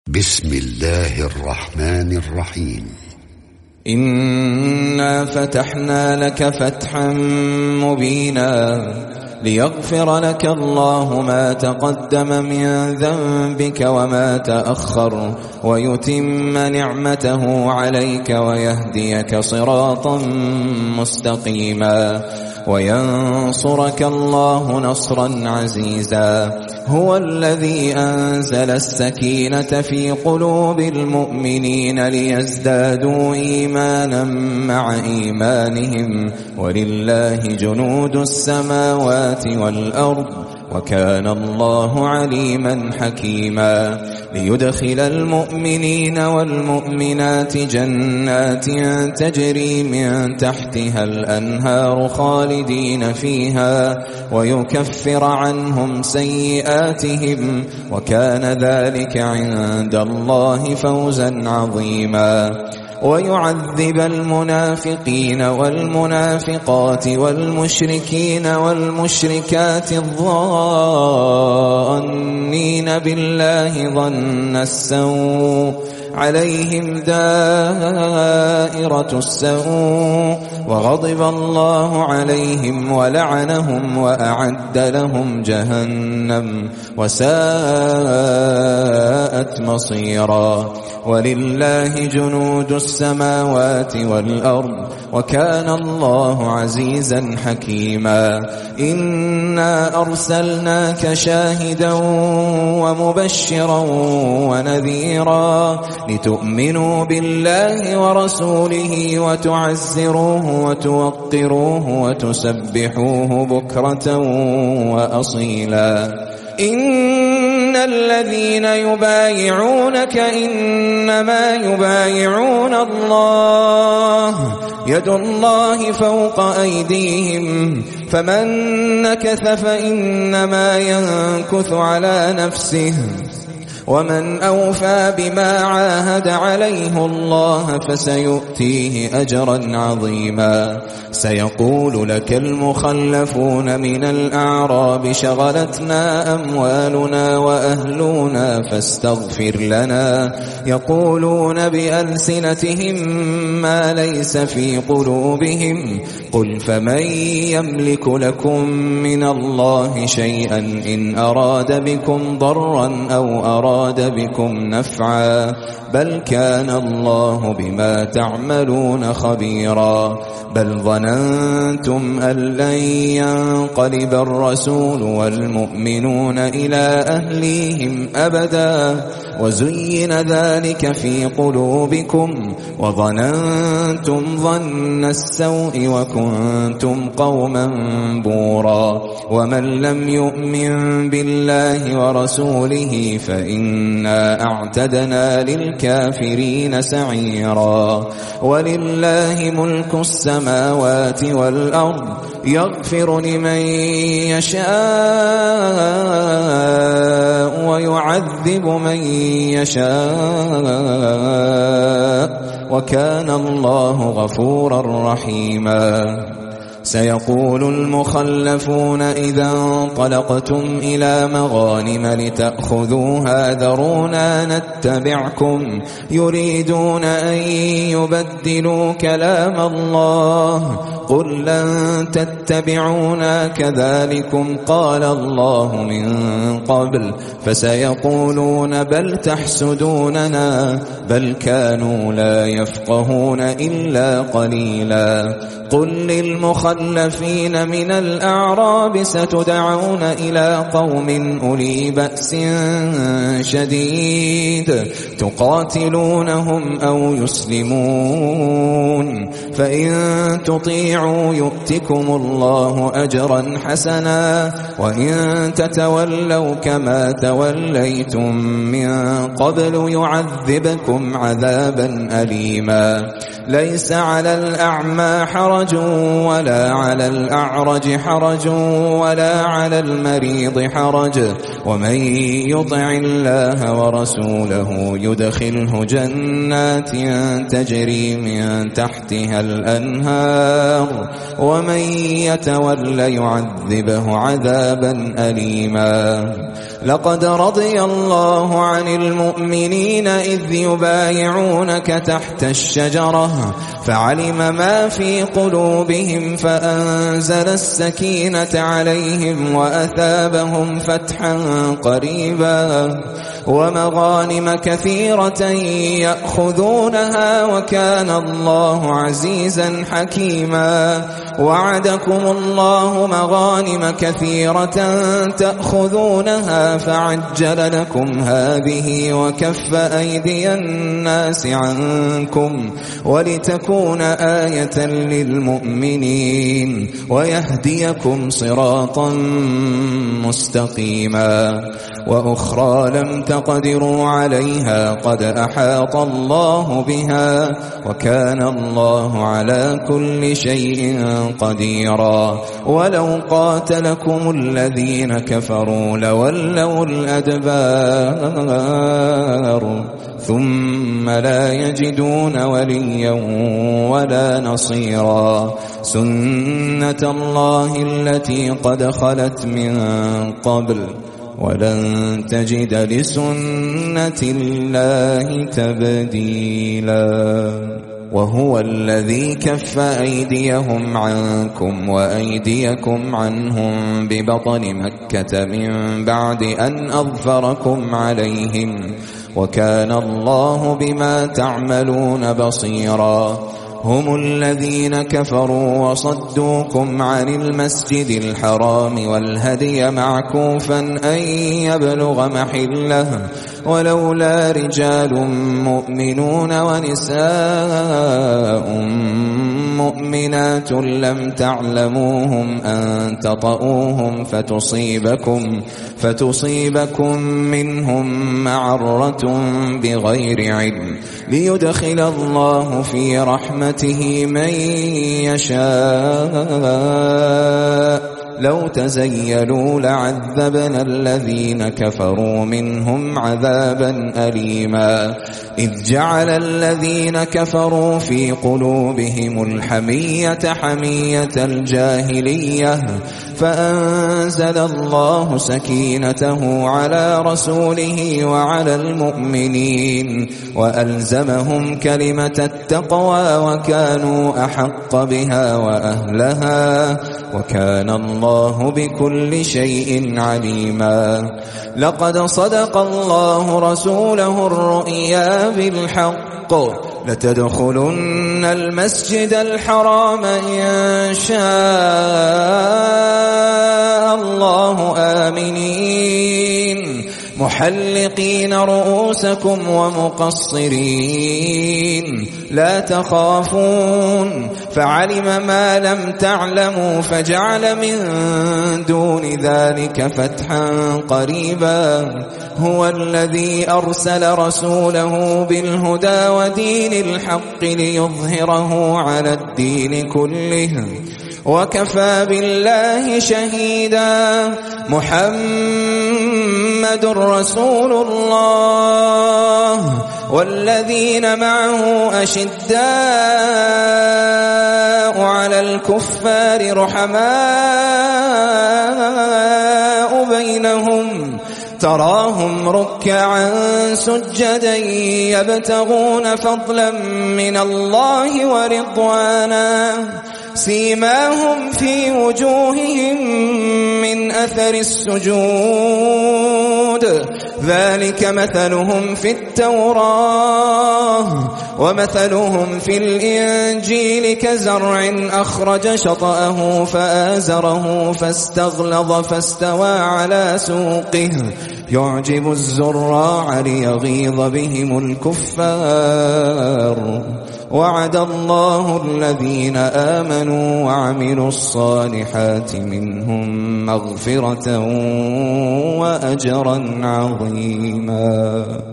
بسم الله الرحمن الرحيم. إنا فتحنا لك فتحا مبينا ليغفر لك الله ما تقدم من ذنبك وما تأخر ويتم نعمته عليك ويهديك صراطا مستقيما وينصرك الله نصرا عزيزا. هو الذي أنزل السكينة في قلوب المؤمنين ليزدادوا إيمانا مع إيمانهم ولله جنود السماوات والأرض وكان الله عليما حكيما. ليدخل المؤمنين والمؤمنات جنات تجري من تحتها الأنهار خالدين فيها ويكفر عنهم سيئاتهم وكان ذلك عند الله فوزا عظيما. ويعذب المنافقين والمنافقات والمشركين والمشركات الظانين بالله ظن السوء عليهم دائرة السوء وغضب الله عليهم ولعنهم وأعد لهم جهنم وساءت مصيرا. ولله جنود السماوات والأرض وكان الله عزيزا حكيما. إنا أرسلناك شاهدا ومبشرا ونذيرا لتؤمنوا بالله ورسوله وتعزروه وتوقروه وتسبحوه بكرة وأصيلا. إن الذين يبايعونك إنما يبايعون الله يد الله فوق أيديهم فمن نكث فإنما ينكث على نفسه ومن أوفى بما عاهد عليه الله فسيؤتيه أجرا عظيما. سيقول لك المخلفون من الأعراب شغلتنا أموالنا وأهلنا فاستغفر لنا يقولون بألسنتهم ما ليس في قلوبهم قل فمن يملك لكم من الله شيئا إن أراد بكم ضرا أو أراد بكم نفعا بل كان الله بما تعملون خبيرا. بل ظننتم أن لن ينقلب الرسول والمؤمنون إلى أهليهم أبدا وزين ذلك في قلوبكم وظننتم ظن السوء وكنتم قوما بورا. ومن لم يؤمن بالله ورسوله فإنا أعتدنا للكافرين سعيرا. ولله ملك السماوات والأرض يغفر لمن يشاء ويعذب من يشاء وكان الله غفورا رحيما. سيقول المخلفون إذا انطلقتم إلى مغانم لتأخذوها ذرونا نتبعكم يريدون أن يبدلوا كلام الله قل لن تتبعونا كذلكم قال الله من قبل فسيقولون بل تحسدوننا بل كانوا لا يفقهون إلا قليلا. قل للمخلفين من الأعراب ستدعون إلى قوم أولي بأس شديد تقاتلونهم أو يسلمون فإن تطيعوا يؤتكم الله أجرا حسنا وإن تتولوا كما توليتم من قبل يعذبكم عذابا أليما. ليس على الأعمى حرج ولا على الأعرج حرج ولا على المريض حرج ومن يطع الله ورسوله يدخله جنات تجري من تحتها الأنهار ومن يتول يعذبه عذابا أليما. لقد رضي الله عن المؤمنين إذ يبايعونك تحت الشجرة فعلم ما في قلوبهم فأنزل السكينة عليهم وأثابهم فتحا قريبا ومغانم كثيرة يأخذونها وكان الله عزيزا حكيما وعدكم الله مغانم كثيرة تأخذونها فعجل لكم هذه وكف أيدي الناس عنكم ولتكون آية للمؤمنين ويهديكم صراطا مستقيما وأخرى لم تقدروا عليها قد أحاط الله بها وكان الله على كل شيء قديرا ولو قاتلكم الذين كفروا لولوا الأدبار ثم لا يجدون وليا ولا نصيرا سنة الله التي قد خلت من قبل ولن تجد لسنة الله تبديلا وهو الذي كف أيديهم عنكم وأيديكم عنهم ببطن مكة من بعد أن أظفركم عليهم وكان الله بما تعملون بصيرا هم الذين كفروا وصدوكم عن المسجد الحرام والهدي معكوفا أن يبلغ محله ولولا رجال مؤمنون ونساء مؤمنات لم تعلموهم أن تطؤوهم فتصيبكم منهم معرة بغير علم ليدخل الله في رحمته من يشاء لو تزيلوا لعذبنا الذين كفروا منهم عذابا أليما إذ جعل الذين كفروا في قلوبهم الحمية حمية الجاهلية فأنزل الله سكينته على رسوله وعلى المؤمنين وألزمهم كلمة التقوى وكانوا أحق بها وأهلها وكان الله بكل شيء عليما لقد صدق الله رسوله الرؤيا بالحق لتدخلن المسجد الحرام إن شاء الله آمنين محلقين رؤوسكم ومقصرين لا تخافون فعلم ما لم تعلموا فجعل من دون ذلك فتحا قريبا هو الذي أرسل رسوله بالهدى ودين الحق ليظهره على الدين كله وكفى بالله شهيدا محمد رسول الله والذين معه أشداء على الكفار رحماء بينهم تراهم ركعا سجدا يبتغون فضلا من الله ورضوانا سيماهم في وجوههم من أثر السجود ذلك مثلهم في التوراة ومثلهم في الإنجيل كزرع أخرج شطأه فآزره فاستغلظ فاستوى على سوقه يعجب الزراع ليغيظ بهم الكفار وعد الله الذين آمنوا وعملوا الصالحات منهم مغفرة وأجرا عظيما